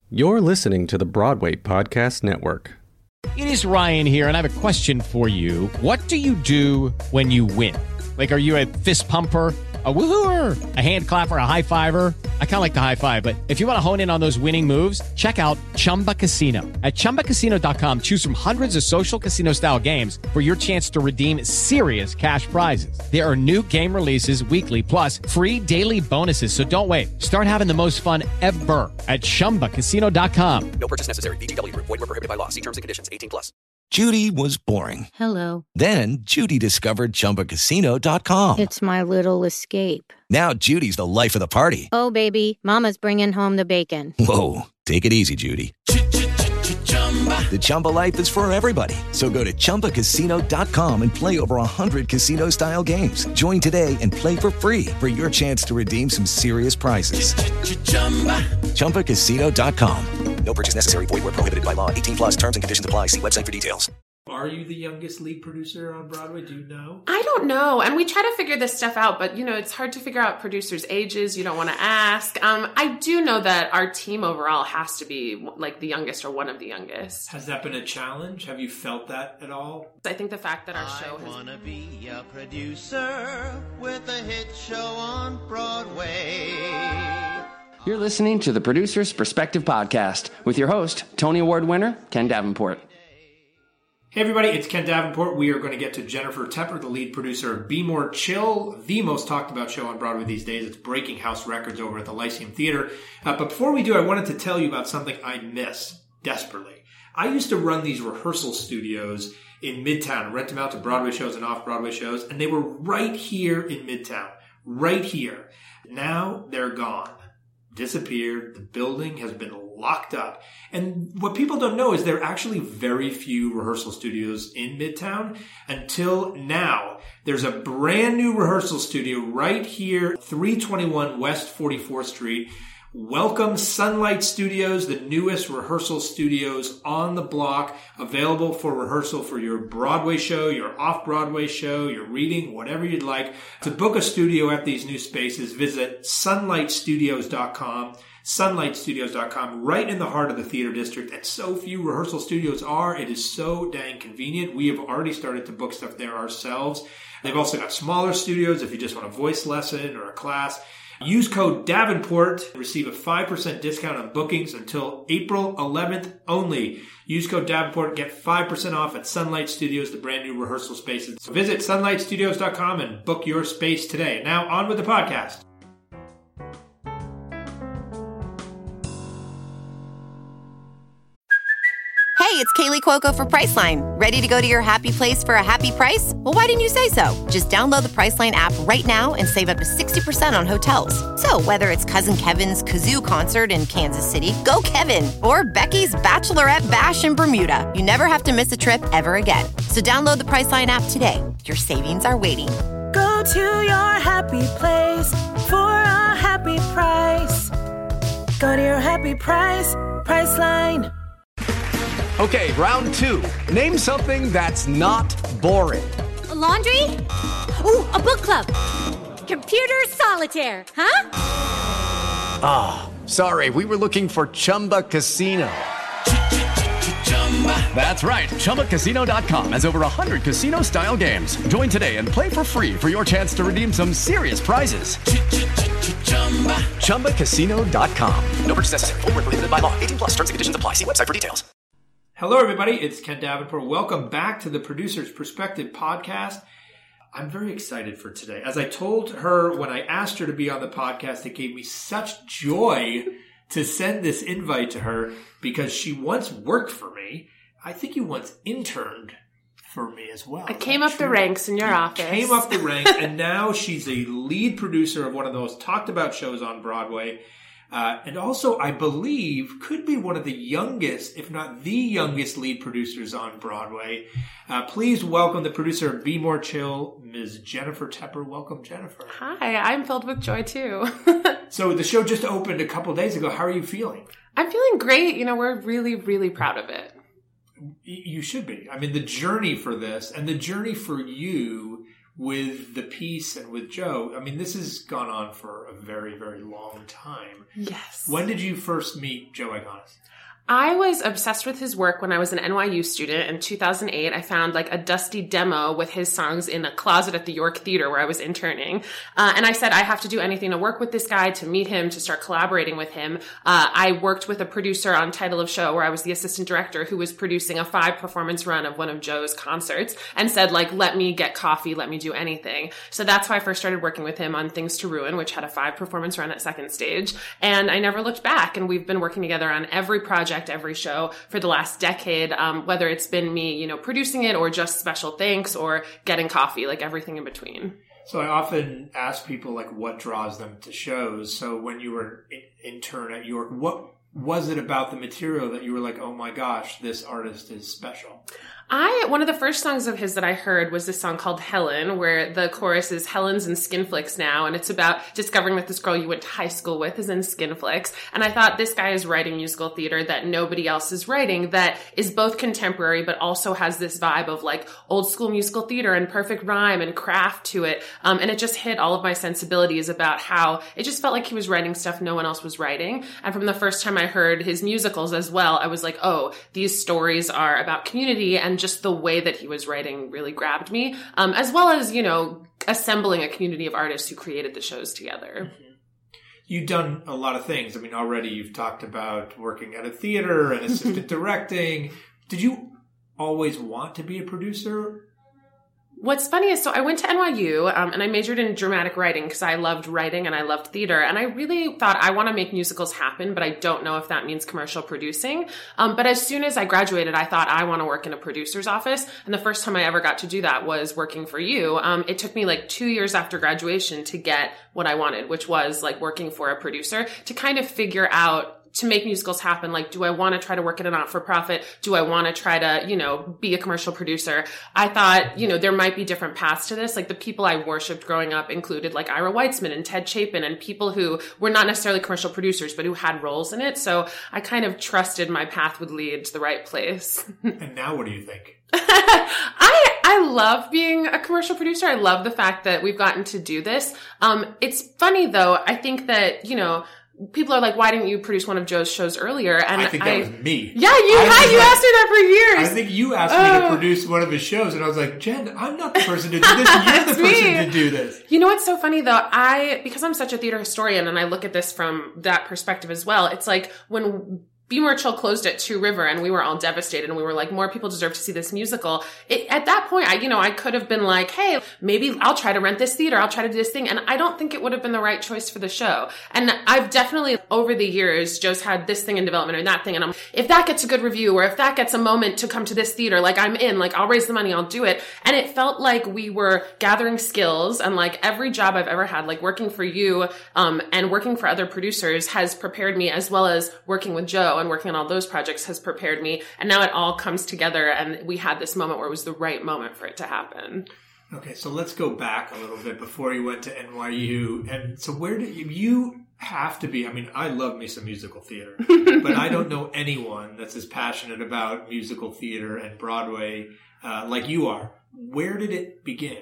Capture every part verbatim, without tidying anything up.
You're listening to the Broadway Podcast Network. It is Ryan here, and I have a question for you. What do you do when you win? Like, are you a fist pumper, a woo-hooer, a hand clapper, a high-fiver? I kind of like the high-five, but if you want to hone in on those winning moves, check out Chumba Casino. At Chumba Casino dot com, choose from hundreds of social casino-style games for your chance to redeem serious cash prizes. There are new game releases weekly, plus free daily bonuses, so don't wait. Start having the most fun ever at Chumba Casino dot com. No purchase necessary. V G W. Void where prohibited by law. See terms and conditions. eighteen plus. Judy was boring. Hello. Then Judy discovered Chumba Casino dot com. It's my little escape. Now Judy's the life of the party. Oh, baby, mama's bringing home the bacon. Whoa, take it easy, Judy. The Chumba life is for everybody. So go to Chumba Casino dot com and play over one hundred casino-style games. Join today and play for free for your chance to redeem some serious prizes. Chumba Casino dot com. No purchase necessary. Void where prohibited by law. eighteen plus terms and conditions apply. See website for details. Are you the youngest lead producer on Broadway? Do you know? I don't know. And we try to figure this stuff out, but, you know, it's hard to figure out producers' ages. You don't want to ask. Um, I do know that our team overall has to be, like, the youngest or one of the youngest. Has that been a challenge? Have you felt that at all? I think the fact that our show I has... wanna be a producer with a hit show on Broadway. You're listening to the Producer's Perspective Podcast with your host, Tony Award winner, Ken Davenport. Hey everybody, it's Ken Davenport. We are going to get to Jennifer Tepper, the lead producer of Be More Chill, the most talked about show on Broadway these days. It's breaking house records over at the Lyceum Theater. Uh, but before we do, I wanted to tell you about something I miss desperately. I used to run these rehearsal studios in Midtown, rent them out to Broadway shows and off-Broadway shows, and they were right here in Midtown, right here. Now they're gone. Disappeared. The building has been locked up. And what people don't know is there are actually very few rehearsal studios in Midtown until now. There's a brand new rehearsal studio right here, three twenty-one West forty-fourth Street. Welcome Sunlight Studios, the newest rehearsal studios on the block, available for rehearsal for your Broadway show, your off-Broadway show, your reading, whatever you'd like. To book a studio at these new spaces, visit sunlight studios dot com, sunlight studios dot com, right in the heart of the theater district. And so few rehearsal studios are. It is so dang convenient. We have already started to book stuff there ourselves. They've also got smaller studios if you just want a voice lesson or a class. Use code Davenport and receive a five percent discount on bookings until April eleventh only. Use code Davenport and get five percent off at Sunlight Studios, the brand new rehearsal spaces. So visit sunlight studios dot com and book your space today. Now on with the podcast. Hey, it's Kaylee Cuoco for Priceline. Ready to go to your happy place for a happy price? Well, why didn't you say so? Just download the Priceline app right now and save up to sixty percent on hotels. So whether it's Cousin Kevin's Kazoo Concert in Kansas City, go Kevin, or Becky's Bachelorette Bash in Bermuda, you never have to miss a trip ever again. So download the Priceline app today. Your savings are waiting. Go to your happy place for a happy price. Go to your happy price, Priceline. Okay, round two. Name something that's not boring. A laundry? Ooh, a book club. Computer solitaire, huh? Ah, oh, sorry, we were looking for Chumba Casino. That's right, Chumba Casino dot com has over one hundred casino-style games. Join today and play for free for your chance to redeem some serious prizes. Chumba Casino dot com. No purchase necessary. Void where prohibited by law. eighteen plus terms and conditions apply. See website for details. Hello, everybody. It's Ken Davenport. Welcome back to the Producer's Perspective podcast. I'm very excited for today. As I told her when I asked her to be on the podcast, it gave me such joy to send this invite to her because she once worked for me. I think you once interned for me as well. I came up the ranks in your office. Came up the ranks, and now she's a lead producer of one of the most talked about shows on Broadway. Uh, and also, I believe, could be one of the youngest, if not the youngest lead producers on Broadway. Uh, please welcome the producer of Be More Chill, Miz Jennifer Tepper. Welcome, Jennifer. Hi, I'm filled with joy, too. So the show just opened a couple days ago. How are you feeling? I'm feeling great. You know, we're really, really proud of it. You should be. I mean, the journey for this and the journey for you with the piece and with Joe, I mean, this has gone on for a very, very long time. Yes. When did you first meet Joe Iconis? I was obsessed with his work when I was an N Y U student in two thousand eight. I found like a dusty demo with his songs in a closet at the York Theater where I was interning. Uh, and I said, I have to do anything to work with this guy, to meet him, to start collaborating with him. Uh, I worked with a producer on Title of Show where I was the assistant director who was producing a five performance run of one of Joe's concerts and said like, let me get coffee, let me do anything. So that's why I first started working with him on Things to Ruin, which had a five performance run at Second Stage. And I never looked back. And we've been working together on every project, every show for the last decade, um, whether it's been me, you know, producing it or just special thanks or getting coffee, like everything in between. So I often ask people like what draws them to shows. So when you were in- intern at York, what was it about the material that you were like, oh my gosh, this artist is special? I, one of the first songs of his that I heard was this song called Helen, where the chorus is Helen's in Skinflix now, and it's about discovering that this girl you went to high school with is in Skinflix. And I thought this guy is writing musical theater that nobody else is writing, that is both contemporary, but also has this vibe of like old school musical theater and perfect rhyme and craft to it. Um, and it just hit all of my sensibilities about how it just felt like he was writing stuff no one else was writing. And from the first time I heard his musicals as well, I was like, oh, these stories are about community, and just the way that he was writing really grabbed me, um, as well as, you know, assembling a community of artists who created the shows together. Mm-hmm. You've done a lot of things. I mean, already you've talked about working at a theater and assistant directing. Did you always want to be a producer? What's funny is, so I went to N Y U um, and I majored in dramatic writing because I loved writing and I loved theater. And I really thought I want to make musicals happen, but I don't know if that means commercial producing. Um, but as soon as I graduated, I thought I want to work in a producer's office. And the first time I ever got to do that was working for you. Um, it took me like two years after graduation to get what I wanted, which was like working for a producer to kind of figure out to make musicals happen. Like, do I want to try to work at a not-for-profit? Do I want to try to, you know, be a commercial producer? I thought, you know, there might be different paths to this. Like the people I worshipped growing up included like Ira Weitzman and Ted Chapin and people who were not necessarily commercial producers, but who had roles in it. So I kind of trusted my path would lead to the right place. And now what do you think? I I love being a commercial producer. I love the fact that we've gotten to do this. Um, it's funny though. I think that, you know, people are like, why didn't you produce one of Joe's shows earlier? And I think that I, was me. Yeah, you had. You like, asked me that for years. I think you asked me uh, to produce one of his shows, and I was like, Jen, I'm not the person to do this. You're the person me. to do this. You know what's so funny, though? I, because I'm such a theater historian, and I look at this from that perspective as well, it's like when Be More Chill closed at Two River and we were all devastated and we were like, more people deserve to see this musical. It, at that point, I, you know, I could have been like, hey, maybe I'll try to rent this theater. I'll try to do this thing. And I don't think it would have been the right choice for the show. And I've definitely, over the years, Joe's had this thing in development or that thing. And I'm, if that gets a good review or if that gets a moment to come to this theater, like I'm in, like I'll raise the money, I'll do it. And it felt like we were gathering skills, and like every job I've ever had, like working for you, um, and working for other producers has prepared me, as well as working with Joe and working on all those projects has prepared me. And now it all comes together, and we had this moment where it was the right moment for it to happen. Okay, so let's go back a little bit before you went to N Y U. And so where did you, you have to be, I mean, I love me some musical theater, but I don't know anyone that's as passionate about musical theater and Broadway uh, like you are. Where did it begin?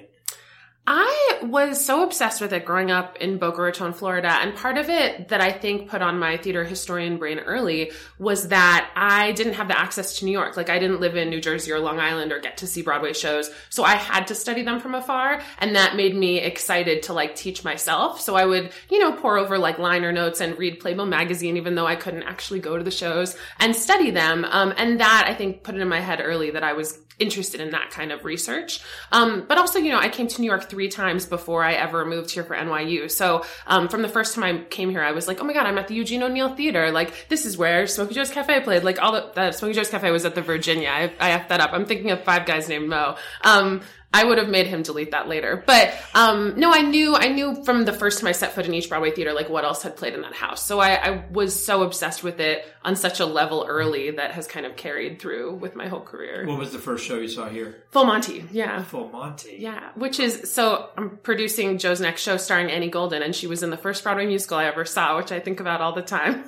I was so obsessed with it growing up in Boca Raton, Florida. And part of it that I think put on my theater historian brain early was that I didn't have the access to New York. Like I didn't live in New Jersey or Long Island or get to see Broadway shows. So I had to study them from afar. And that made me excited to like teach myself. So I would, you know, pour over like liner notes and read Playbill magazine, even though I couldn't actually go to the shows, and study them. Um, and that I think put it in my head early that I was interested in that kind of research. Um, but also, you know, I came to New York three times before I ever moved here for N Y U. So um, from the first time I came here, I was like, oh my God, I'm at the Eugene O'Neill Theater. Like, this is where Smokey Joe's Cafe played. Like, all the, the Smokey Joe's Cafe was at the Virginia. I, I effed that up. I'm thinking of Five Guys Named Mo. Um, I would have made him delete that later. But um, no, I knew I knew from the first time I set foot in each Broadway theater, like what else had played in that house. So I, I was so obsessed with it on such a level early that has kind of carried through with my whole career. What was the first show you saw here? Full Monty, yeah. Full Monty. Yeah, which is, so I'm producing Joe's next show starring Annie Golden, and she was in the first Broadway musical I ever saw, which I think about all the time.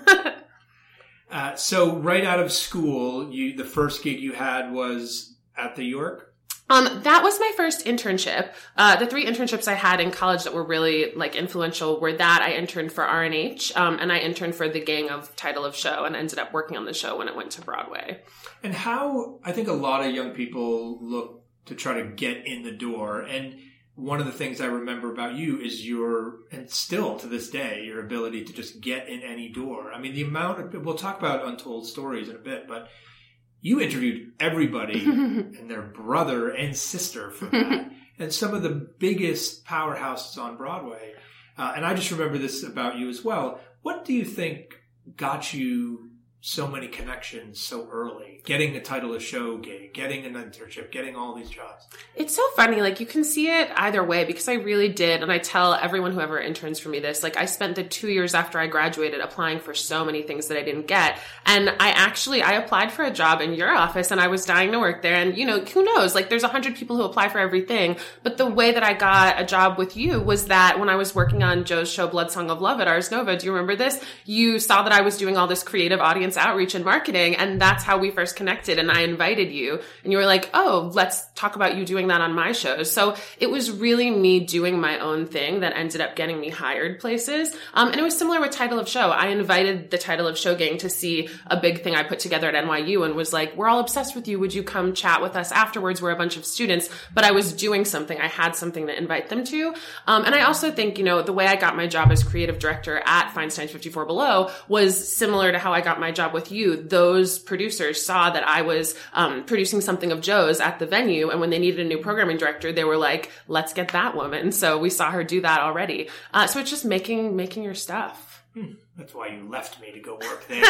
uh, so right out of school, you the first gig you had was at the York? Um, that was my first internship. Uh, the three internships I had in college that were really like influential were that I interned for R and H, um, and I interned for the gang of Title of Show and ended up working on the show when it went to Broadway. And how, I think a lot of young people look to try to get in the door. And one of the things I remember about you is your, and still to this day, your ability to just get in any door. I mean, the amount of, we'll talk about Untold Stories in a bit, but you interviewed everybody and their brother and sister for that. And some of the biggest powerhouses on Broadway. Uh, and I just remember this about you as well. What do you think got you so many connections so early? Getting a Title of Show gig, getting an internship, getting all these jobs. It's so funny. Like, you can see it either way because I really did. And I tell everyone who ever interns for me this, like, I spent the two years after I graduated applying for so many things that I didn't get. And I actually, I applied for a job in your office and I was dying to work there. And, you know, who knows? Like, there's a hundred people who apply for everything. But the way that I got a job with you was that when I was working on Joe's show, Blood Song of Love at Ars Nova, do you remember this? You saw that I was doing all this creative audience outreach and marketing. And that's how we first connected, and I invited you and you were like, oh, let's talk about you doing that on my shows. So it was really me doing my own thing that ended up getting me hired places. Um, and it was similar with Title of Show. I invited the Title of Show gang to see a big thing I put together at N Y U and was like, we're all obsessed with you. Would you come chat with us afterwards? We're a bunch of students, but I was doing something. I had something to invite them to. Um, and I also think, you know, the way I got my job as creative director at Feinstein's fifty-four Below was similar to how I got my job with you. Those producers saw that I was um, producing something of Joe's at the venue, and when they needed a new programming director, they were like, let's get that woman. So we saw her do that already. Uh, so it's just making making your stuff. Hmm. That's why you left me to go work there.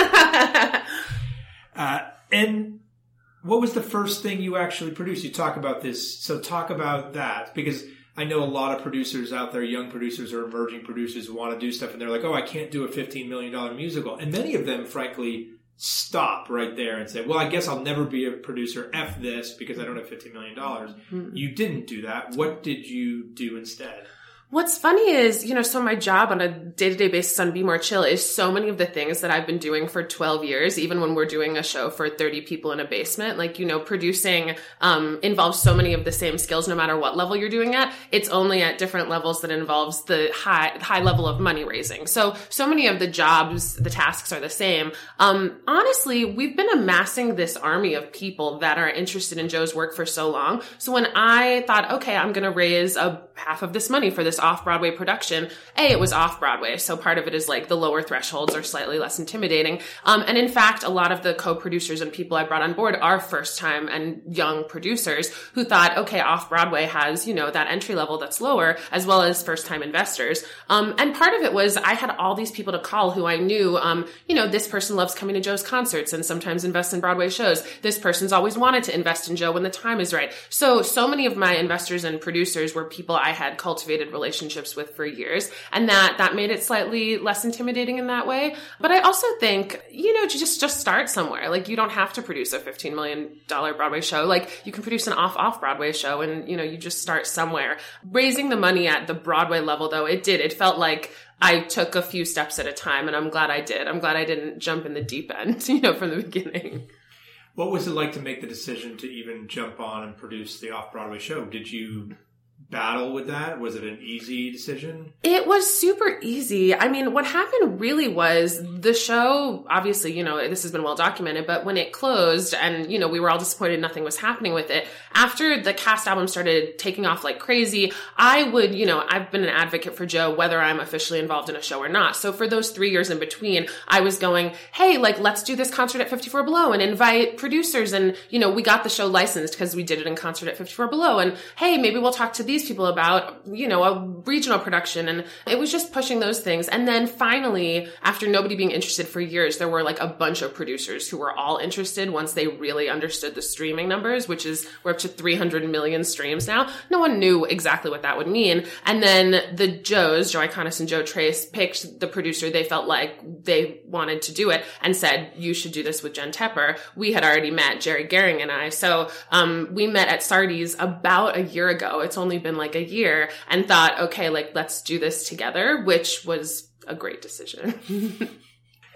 uh, and what was the first thing you actually produced? You talk about this, so talk about that, because I know a lot of producers out there, young producers or emerging producers, who want to do stuff, and they're like, oh, I can't do a fifteen million dollars musical. And many of them, frankly, stop right there and say, well, I guess I'll never be a producer. F this because I don't have fifteen million dollars. Mm-hmm. You didn't do that. What did you do instead? What's funny is, you know, so my job on a day-to-day basis on Be More Chill is so many of the things that I've been doing for twelve years, even when we're doing a show for thirty people in a basement. Like, you know, producing um, involves so many of the same skills no matter what level you're doing at. It's only at different levels that involves the high high level of money raising. So, so many of the jobs, the tasks are the same. Um, honestly, we've been amassing this army of people that are interested in Joe's work for so long. So when I thought, okay, I'm going to raise a half of this money for this off-Broadway production, A, it was off-Broadway, so part of it is like the lower thresholds are slightly less intimidating. Um, and in fact, a lot of the co-producers and people I brought on board are first-time and young producers who thought, okay, off-Broadway has, you know, that entry level that's lower, as well as first-time investors. Um, and part of it was I had all these people to call who I knew, um, you know, this person loves coming to Joe's concerts and sometimes invests in Broadway shows. This person's always wanted to invest in Joe when the time is right. So, so many of my investors and producers were people I had cultivated relationships with for years, and that that made it slightly less intimidating in that way. But I also think, you know, to just just start somewhere. Like, you don't have to produce a fifteen million dollars Broadway show. Like, you can produce an off off Broadway show, and you know, you just start somewhere. Raising the money at the Broadway level, though, it did. It felt like I took a few steps at a time, and I'm glad I did. I'm glad I didn't jump in the deep end, you know, from the beginning. What was it like to make the decision to even jump on and produce the off-Broadway show? Did you battle with that? Was it an easy decision? It was super easy. I mean, what happened really was the show, obviously, you know, this has been well documented, but when it closed and, you know, we were all disappointed nothing was happening with it, after the cast album started taking off like crazy, I would, you know, I've been an advocate for Joe, whether I'm officially involved in a show or not. So for those three years in between, I was going, hey, like, let's do this concert at fifty-four Below and invite producers. And, you know, we got the show licensed because we did it in concert at fifty-four Below. And hey, maybe we'll talk to these people about, you know, a regional production. And it was just pushing those things. And then finally, after nobody being interested for years, there were like a bunch of producers who were all interested once they really understood the streaming numbers, which is we're up to three hundred million streams now. No one knew exactly what that would mean. And then the Joes, Joe Iconis and Joe Trace, picked the producer they felt like they wanted to do it and said, you should do this with Jen Tepper. We had already met, Jerry Gehring and I. So um, we met at Sardi's about a year ago. It's only been like a year, and thought, okay, like, let's do this together, which was a great decision.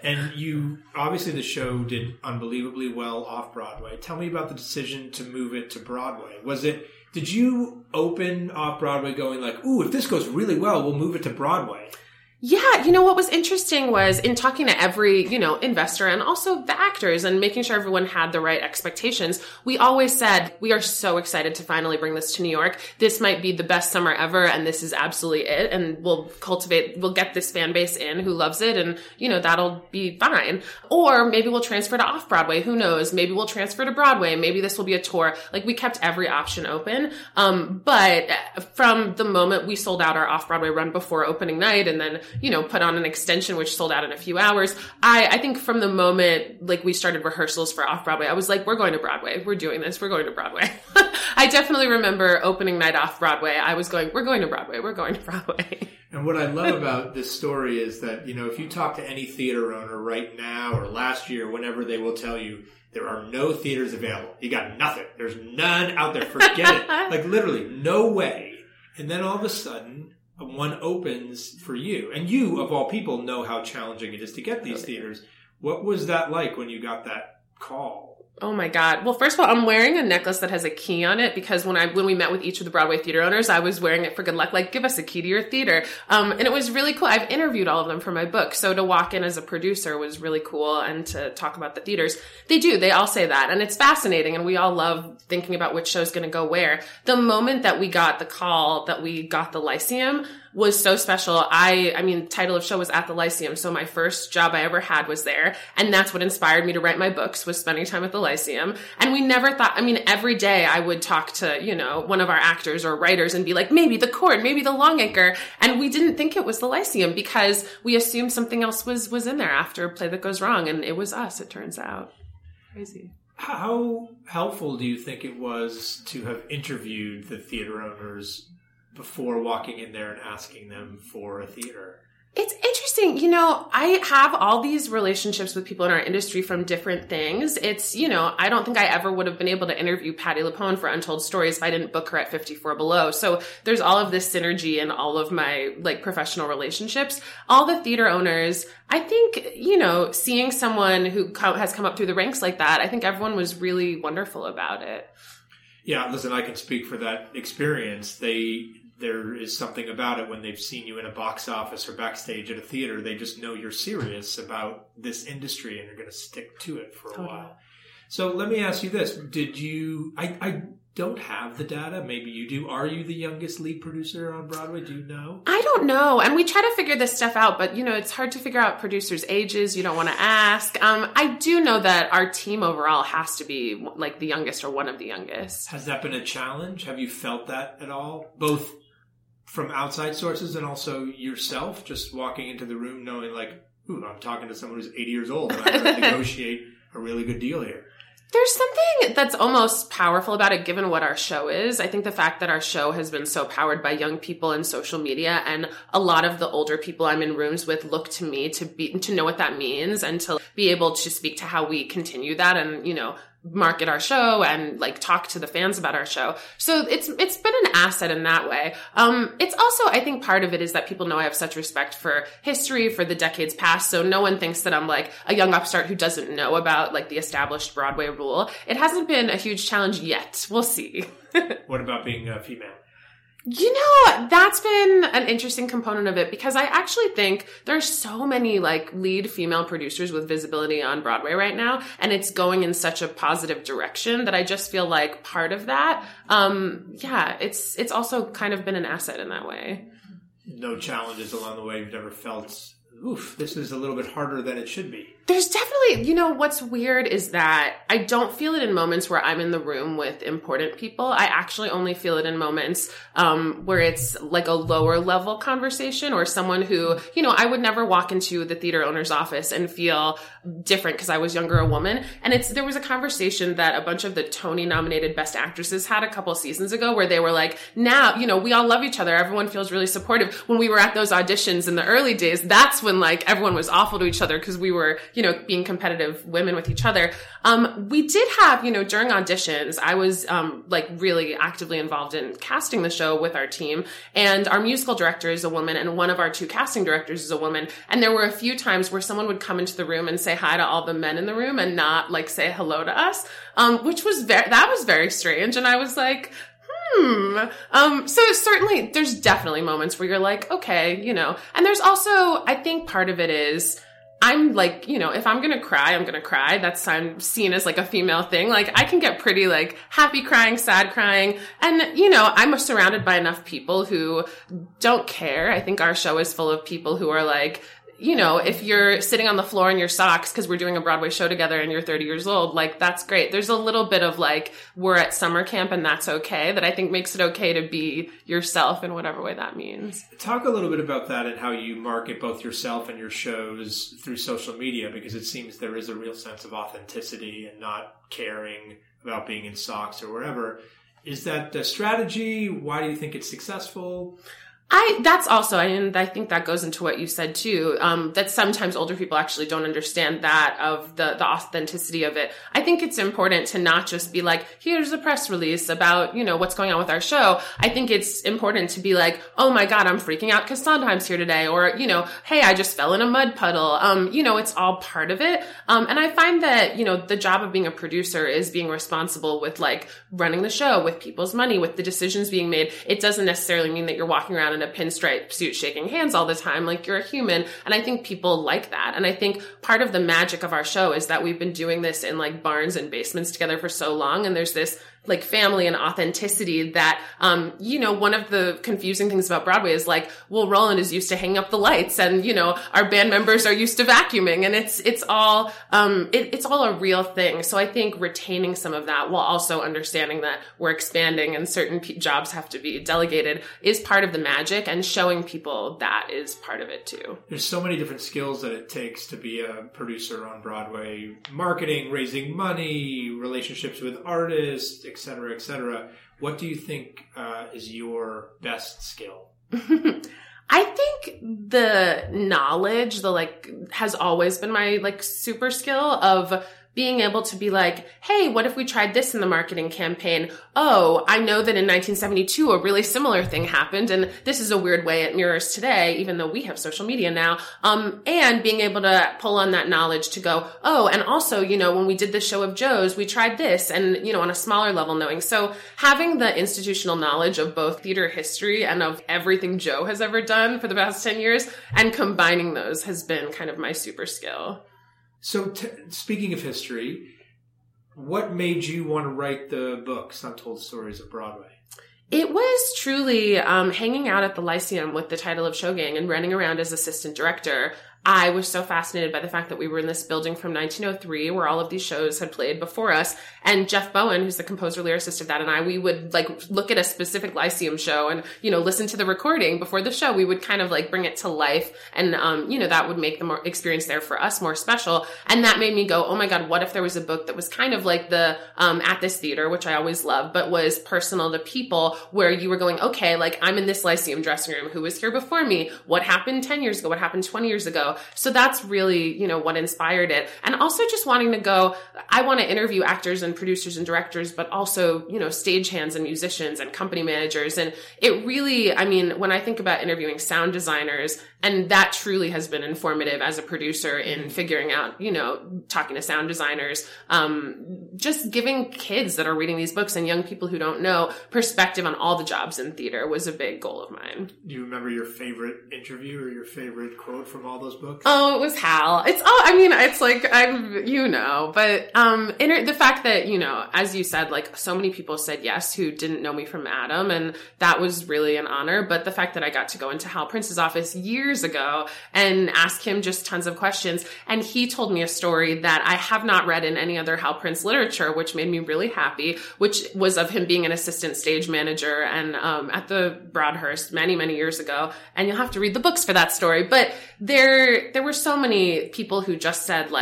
And you, obviously the show did unbelievably well off Broadway. Tell me about the decision to move it to Broadway. Was it, did you open off Broadway going like, ooh, if this goes really well, we'll move it to Broadway? Yeah, you know, what was interesting was in talking to every, you know, investor and also the actors and making sure everyone had the right expectations, we always said, we are so excited to finally bring this to New York. This might be the best summer ever, and this is absolutely it. And we'll cultivate, we'll get this fan base in who loves it, and, you know, that'll be fine. Or maybe we'll transfer to off-Broadway. Who knows? Maybe we'll transfer to Broadway. Maybe this will be a tour. Like, we kept every option open. Um, but from the moment we sold out our off-Broadway run before opening night, and then, you know, put on an extension, which sold out in a few hours. I, I think from the moment, like, we started rehearsals for off-Broadway, I was like, we're going to Broadway. We're doing this. We're going to Broadway. I definitely remember opening night off-Broadway. I was going, we're going to Broadway. We're going to Broadway. And what I love about this story is that, you know, if you talk to any theater owner right now or last year, whenever, they will tell you, there are no theaters available. You got nothing. There's none out there. Forget it. Like, literally, no way. And then all of a sudden, one opens for you. And you, of all people, know how challenging it is to get these theaters. What was that like when you got that call? Oh my God. Well, first of all, I'm wearing a necklace that has a key on it because when I when we met with each of the Broadway theater owners, I was wearing it for good luck. Like, give us a key to your theater. Um, and it was really cool. I've interviewed all of them for my book. So to walk in as a producer was really cool, and to talk about the theaters. They do. They all say that. And it's fascinating. And we all love thinking about which show's going to go where. The moment that we got the call that we got the Lyceum was so special. I, I mean, title of show was At the Lyceum. So my first job I ever had was there. And that's what inspired me to write my books, was spending time at the Lyceum. And we never thought, I mean, every day I would talk to, you know, one of our actors or writers and be like, maybe the Court, maybe the Longacre. And we didn't think it was the Lyceum because we assumed something else was, was in there after Play That Goes Wrong. And it was us, it turns out. Crazy. How helpful do you think it was to have interviewed the theater owners before walking in there and asking them for a theater? It's interesting. You know, I have all these relationships with people in our industry from different things. It's, you know, I don't think I ever would have been able to interview Patti LuPone for Untold Stories if I didn't book her at fifty-four Below. So there's all of this synergy in all of my, like, professional relationships. All the theater owners, I think, you know, seeing someone who co- has come up through the ranks like that, I think everyone was really wonderful about it. Yeah, listen, I can speak for that experience. They... There is something about it when they've seen you in a box office or backstage at a theater. They just know you're serious about this industry and you're going to stick to it for a totally. while. So let me ask you this. Did you... I, I don't have the data. Maybe you do. Are you the youngest lead producer on Broadway? Do you know? I don't know. And we try to figure this stuff out, but, you know, it's hard to figure out producers' ages. You don't want to ask. Um, I do know that our team overall has to be, like, the youngest or one of the youngest. Has that been a challenge? Have you felt that at all? Both from outside sources and also yourself, just walking into the room knowing like, ooh, I'm talking to someone who's eighty years old and I'm going to negotiate a really good deal here. There's something that's almost powerful about it, given what our show is. I think the fact that our show has been so powered by young people and social media, and a lot of the older people I'm in rooms with look to me to be, to know what that means and to be able to speak to how we continue that and, you know, market our show and like talk to the fans about our show. So it's it's been an asset in that way. Um, it's also, I think part of it is that people know I have such respect for history, for the decades past. So no one thinks that I'm like a young upstart who doesn't know about like the established Broadway rule. It hasn't been a huge challenge yet. We'll see. What about being a female? You know, that's been an interesting component of it because I actually think there's so many like lead female producers with visibility on Broadway right now, and it's going in such a positive direction that I just feel like part of that, um, yeah, it's it's also kind of been an asset in that way. No challenges along the way you've never felt, oof, this is a little bit harder than it should be. There's definitely, you know, what's weird is that I don't feel it in moments where I'm in the room with important people. I actually only feel it in moments um, where it's like a lower level conversation or someone who, you know, I would never walk into the theater owner's office and feel different because I was younger, a woman. And it's, there was a conversation that a bunch of the Tony nominated best actresses had a couple seasons ago where they were like, now, you know, we all love each other. Everyone feels really supportive. When we were at those auditions in the early days, that's when like everyone was awful to each other because we were, you you know, being competitive women with each other. Um, we did have, you know, during auditions, I was, um, like really actively involved in casting the show with our team, and our musical director is a woman, and one of our two casting directors is a woman. And there were a few times where someone would come into the room and say hi to all the men in the room and not like say hello to us, um, which was very, that was very strange. And I was like, Hmm. Um, so certainly there's definitely moments where you're like, okay, you know, and there's also, I think part of it is I'm like, you know, if I'm going to cry, I'm going to cry. That's I'm seen as like a female thing. Like I can get pretty like happy crying, sad crying. And, you know, I'm surrounded by enough people who don't care. I think our show is full of people who are like, you know, if you're sitting on the floor in your socks because we're doing a Broadway show together and you're thirty years old, like, that's great. There's a little bit of like, we're at summer camp and that's okay, that I think makes it okay to be yourself in whatever way that means. Talk a little bit about that and how you market both yourself and your shows through social media, because it seems there is a real sense of authenticity and not caring about being in socks or wherever. Is that a strategy? Why do you think it's successful? I, that's also, and I think that goes into what you said too, um, that sometimes older people actually don't understand that of the, the authenticity of it. I think it's important to not just be like, here's a press release about, you know, what's going on with our show. I think it's important to be like, oh my God, I'm freaking out because Sondheim's here today. Or, you know, hey, I just fell in a mud puddle. Um, you know, it's all part of it. Um, and I find that, you know, the job of being a producer is being responsible with like running the show, with people's money, with the decisions being made. It doesn't necessarily mean that you're walking around in a pinstripe suit shaking hands all the time. Like, you're a human. And I think people like that. And I think part of the magic of our show is that we've been doing this in like barns and basements together for so long. And there's this like family and authenticity that, um, you know, one of the confusing things about Broadway is like, well, Roland is used to hanging up the lights and, you know, our band members are used to vacuuming, and it's, it's all, um, it, it's all a real thing. So I think retaining some of that while also understanding that we're expanding and certain p- jobs have to be delegated is part of the magic, and showing people that is part of it too. There's so many different skills that it takes to be a producer on Broadway: marketing, raising money, relationships with artists, et cetera, et cetera. What do you think uh, is your best skill? I think the knowledge, the like, has always been my like super skill of being able to be like, hey, what if we tried this in the marketing campaign? Oh, I know that in nineteen seventy-two, a really similar thing happened, and this is a weird way it mirrors today, even though we have social media now. Um, and being able to pull on that knowledge to go, oh, and also, you know, when we did the show of Joe's, we tried this, and, you know, on a smaller level knowing. So having the institutional knowledge of both theater history and of everything Joe has ever done for the past ten years, and combining those has been kind of my super skill. So t- speaking of history, what made you want to write the books, Untold Stories of Broadway? It was truly um, hanging out at the Lyceum with the title of Showgang and running around as assistant director. I was so fascinated by the fact that we were in this building from nineteen oh three where all of these shows had played before us. And Jeff Bowen, who's the composer lyricist of that, and I, we would like look at a specific Lyceum show and, you know, listen to the recording before the show. We would kind of like bring it to life. And, um, you know, that would make the more experience there for us more special. And that made me go, oh my God, what if there was a book that was kind of like the, um, At This Theater, which I always loved, but was personal to people, where you were going, okay, like, I'm in this Lyceum dressing room. Who was here before me? What happened ten years ago? What happened twenty years ago? So that's really, you know, what inspired it. And also just wanting to go, I want to interview actors and producers and directors, but also, you know, stagehands and musicians and company managers. And it really, I mean, when I think about interviewing sound designers, and that truly has been informative as a producer in figuring out, you know, talking to sound designers, um, just giving kids that are reading these books and young people who don't know perspective on all the jobs in theater was a big goal of mine. Do you remember your favorite interview or your favorite quote from all those books? Oh, it was Hal. It's oh, I mean, it's like, I'm, you know, but, um, inter- the fact that, you know, as you said, like, so many people said yes who didn't know me from Adam, and that was really an honor. But the fact that I got to go into Hal Prince's office years ago and ask him just tons of questions, and he told me a story that I have not read in any other Hal Prince literature, which made me really happy, which was of him being an assistant stage manager and, um, at the Broadhurst many, many years ago. And you'll have to read the books for that story. But there, there were so many people who just said, like,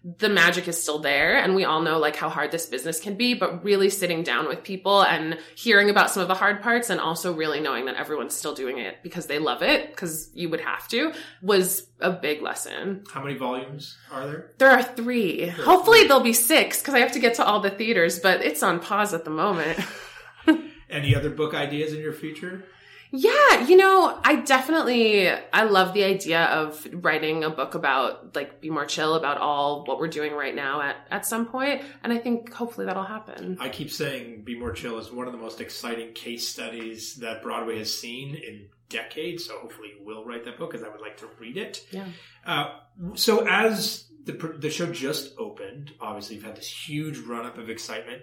the magic is still there. And we all know like how hard this business can be, but really sitting down with people and hearing about some of the hard parts and also really knowing that everyone's still doing it because they love it, because you would have to, was a big lesson. How many volumes are there? There are three. There Hopefully three. There'll be six because I have to get to all the theaters, but it's on pause at the moment. Any other book ideas in your future? Yeah, you know, I definitely, I love the idea of writing a book about, like, Be More Chill, about all what we're doing right now at, at some point. And I think hopefully that'll happen. I keep saying Be More Chill is one of the most exciting case studies that Broadway has seen in decades. So hopefully you will write that book because I would like to read it. Yeah. Uh, so as the, the show just opened, obviously you've had this huge run-up of excitement.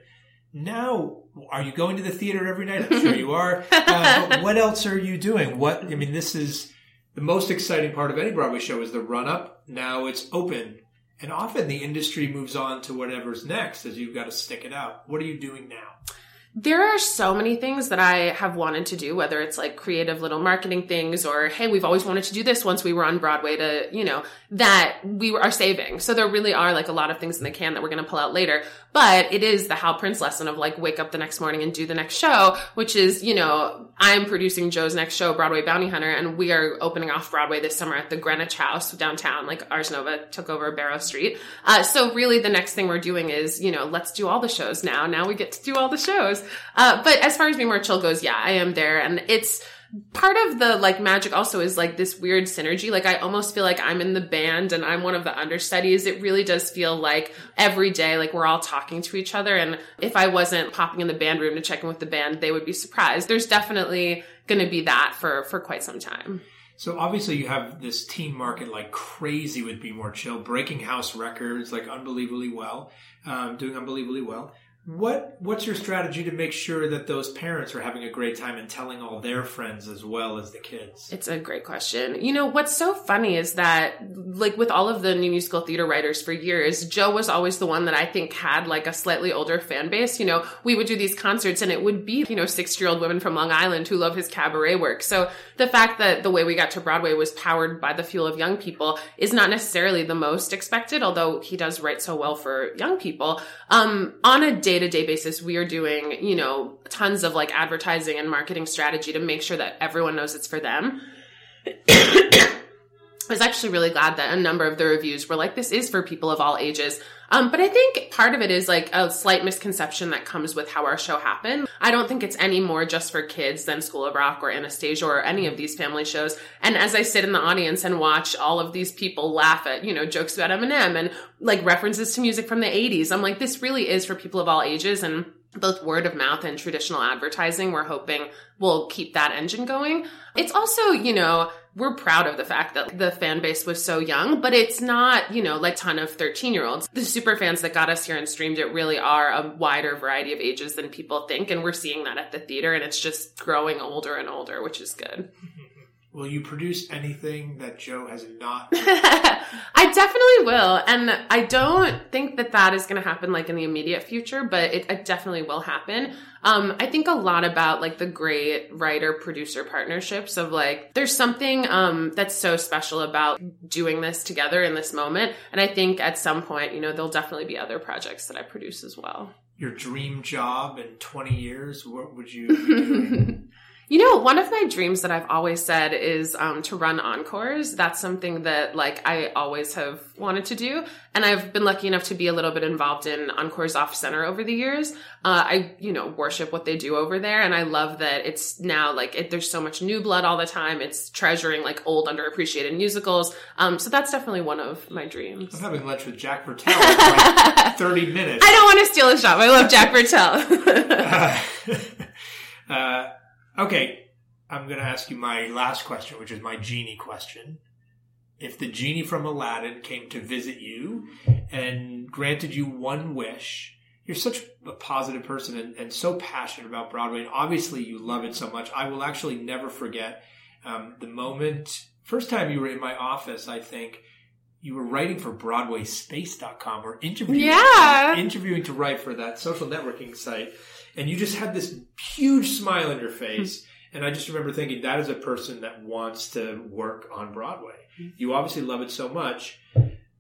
Now, are you going to the theater every night? I'm sure you are. Uh, but what else are you doing? What, I mean, this is the most exciting part of any Broadway show is the run-up. Now it's open. And often the industry moves on to whatever's next as you've got to stick it out. What are you doing now? There are so many things that I have wanted to do, whether it's like creative little marketing things or, hey, we've always wanted to do this once we were on Broadway to, you know, that we are saving. So there really are like a lot of things in the can that we're going to pull out later. But it is the Hal Prince lesson of like wake up the next morning and do the next show, which is, you know, I'm producing Joe's next show, Broadway Bounty Hunter, and we are opening off Broadway this summer at the Greenwich House downtown, like Ars Nova took over Barrow Street. Uh, so really the next thing we're doing is, you know, let's do all the shows now. Now we get to do all the shows. Uh, but as far as Be More Chill goes, yeah, I am there. And it's part of the like magic also is like this weird synergy. Like I almost feel like I'm in the band and I'm one of the understudies. It really does feel like every day, like we're all talking to each other. And if I wasn't popping in the band room to check in with the band, they would be surprised. There's definitely going to be that for, for quite some time. So obviously you have this teen market like crazy with Be More Chill, breaking house records like unbelievably well, um, doing unbelievably well. What what's your strategy to make sure that those parents are having a great time and telling all their friends as well as the kids? It's a great question. You know, what's so funny is that, like, with all of the new musical theater writers for years, Joe was always the one that I think had, like, a slightly older fan base. You know, we would do these concerts and it would be, you know, sixty-year-old women from Long Island who love his cabaret work. So the fact that the way we got to Broadway was powered by the fuel of young people is not necessarily the most expected, although he does write so well for young people. Um, on a day-to-day basis, we are doing, you know, tons of like advertising and marketing strategy to make sure that everyone knows it's for them. I was actually really glad that a number of the reviews were like, this is for people of all ages. Um, but I think part of it is like a slight misconception that comes with how our show happened. I don't think it's any more just for kids than School of Rock or Anastasia or any of these family shows. And as I sit in the audience and watch all of these people laugh at, you know, jokes about Eminem and like references to music from the eighties, I'm like, this really is for people of all ages. And both word of mouth and traditional advertising, we're hoping will keep that engine going. It's also, you know, we're proud of the fact that the fan base was so young, but it's not, you know, like a ton of thirteen-year-olds. The super fans that got us here and streamed it really are a wider variety of ages than people think, and we're seeing that at the theater, and it's just growing older and older, which is good. Will you produce anything that Joe has not? I definitely will. And I don't think that that is going to happen like in the immediate future, but it, it definitely will happen. Um, I think a lot about like the great writer producer partnerships of like, there's something, um, that's so special about doing this together in this moment. And I think at some point, you know, there'll definitely be other projects that I produce as well. Your dream job in twenty years, what would you be doing? You know, one of my dreams that I've always said is um, to run encores. That's something that, like, I always have wanted to do. And I've been lucky enough to be a little bit involved in Encores Off Center over the years. Uh, I, you know, worship what they do over there. And I love that it's now, like, it, there's so much new blood all the time. It's treasuring, like, old, underappreciated musicals. Um, so that's definitely one of my dreams. I'm having lunch with Jack Vertel in like thirty minutes. I don't want to steal his job. I love Jack Vertel. uh, uh, Okay, I'm going to ask you my last question, which is my genie question. If the genie from Aladdin came to visit you and granted you one wish, you're such a positive person and, and so passionate about Broadway, and obviously you love it so much. I will actually never forget um, the moment, first time you were in my office, I think, you were writing for Broadway Space dot com or interviewing, yeah. interviewing to write for that social networking site. And you just had this huge smile on your face. And I just remember thinking, that is a person that wants to work on Broadway. You obviously love it so much.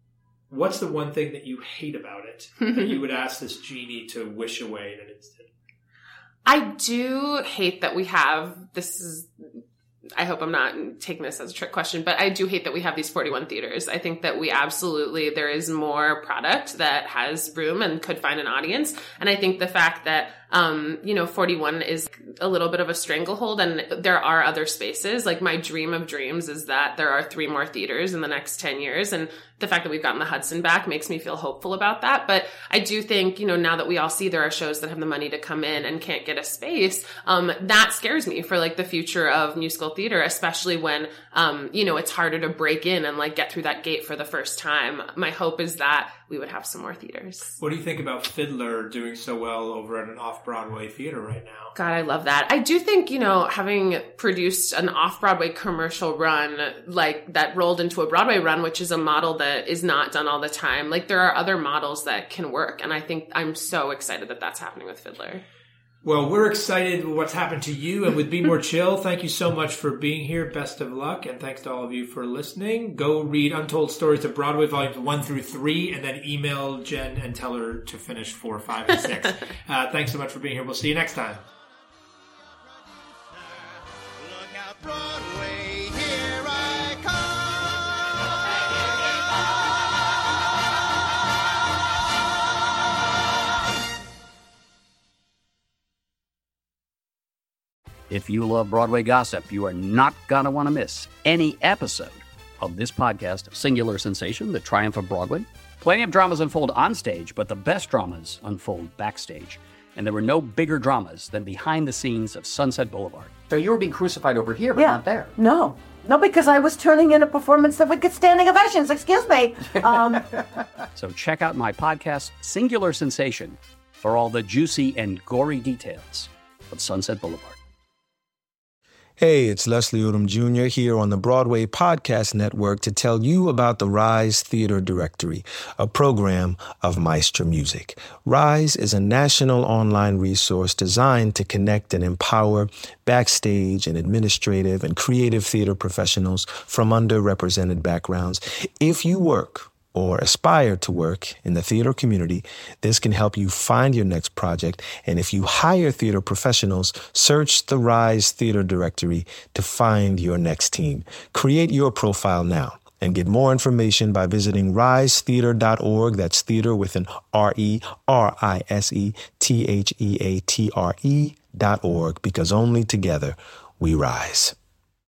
what's the one thing that you hate about it that you would ask this genie to wish away in an instant? I do hate that we have, this is, I hope I'm not taking this as a trick question, but I do hate that we have these forty-one theaters. I think that we absolutely, there is more product that has room and could find an audience. And I think the fact that, um, you know, forty-one is a little bit of a stranglehold and there are other spaces. Like my dream of dreams is that there are three more theaters in the next ten years. And the fact that we've gotten the Hudson back makes me feel hopeful about that. But I do think, you know, now that we all see there are shows that have the money to come in and can't get a space, um, that scares me for like the future of musical theater, especially when, um, you know, it's harder to break in and like get through that gate for the first time. My hope is that we would have some more theaters. What do you think about Fiddler doing so well over at an off-Broadway theater right now? God, I love that. I do think, you know, having produced an off-Broadway commercial run, like that rolled into a Broadway run, which is a model that is not done all the time. Like there are other models that can work. And I think I'm so excited that that's happening with Fiddler. Well, we're excited with what's happened to you and with Be More Chill. Thank you so much for being here. Best of luck. And thanks to all of you for listening. Go read Untold Stories of Broadway, volumes one through three, and then email Jen and tell her to finish four, five, and six. uh, thanks so much for being here. We'll see you next time. Look out, Broadway, here I come. If you love Broadway gossip, you are not going to want to miss any episode of this podcast, Singular Sensation, The Triumph of Broadway. Plenty of dramas unfold on stage, but the best dramas unfold backstage. And there were no bigger dramas than behind the scenes of Sunset Boulevard. So you were being crucified over here, but yeah. not there. No. No, because I was turning in a performance that would get standing ovations. Excuse me. Um, so check out my podcast, Singular Sensation, for all the juicy and gory details of Sunset Boulevard. Hey, it's Leslie Odom Junior here on the Broadway Podcast Network to tell you about the Rise Theater Directory, a program of Maestro Music. Rise is a national online resource designed to connect and empower backstage and administrative and creative theater professionals from underrepresented backgrounds. If you work or aspire to work in the theater community, this can help you find your next project. And if you hire theater professionals, search the Rise Theater Directory to find your next team. Create your profile now and get more information by visiting rise theater dot org. That's theater with an R E, R I S E, T H E A T R E dot org, because only together we rise.